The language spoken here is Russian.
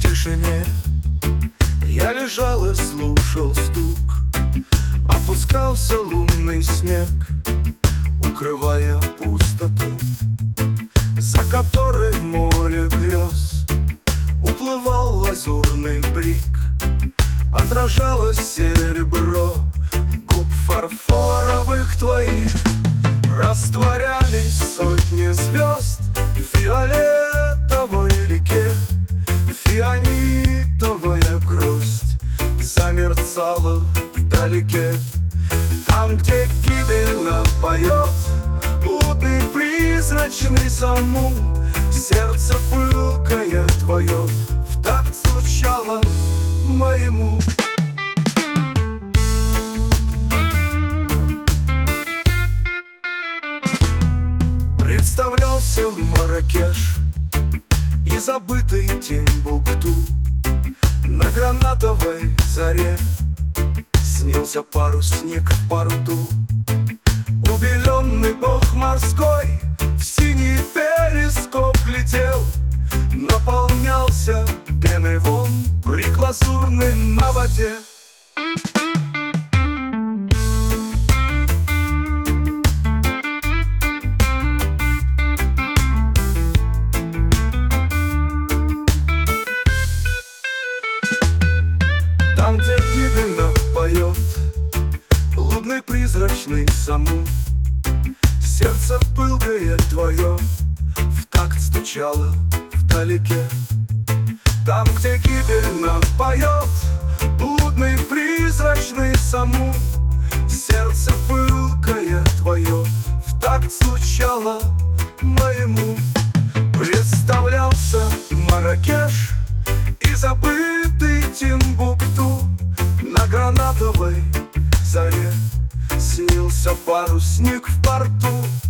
тишине я лежал и слушал стук. Опускался лунный снег, укрывая пустоту, за которой море грез уплывал лазурный брик. Отражалось серебро губ фарфоровых твоих. Растворялись сотни звезд в фиолетовой реке. Фианитовая грусть замерцала вдалеке. Там, где гибельно поет лунный призрачный саму, сердце пылкое твое в такт звучало моему. Представлялся Марракеш и забытый Тимбукту. На гранатовой заре снился парусник в порту. Убеленный бог морской в синий перископ летел, наполнялся пеной волн брик лазурный на воде. Там, где гибельно поет лунный призрачный саму, сердце пылкое твое в такт стучало вдалеке. Там, где гибельно поет лунный призрачный саму, сердце пылкое твое в такт стучало моему. Представлялся Марракеш и забытый Тимбукту. На гранатовой заре снился парусник в порту.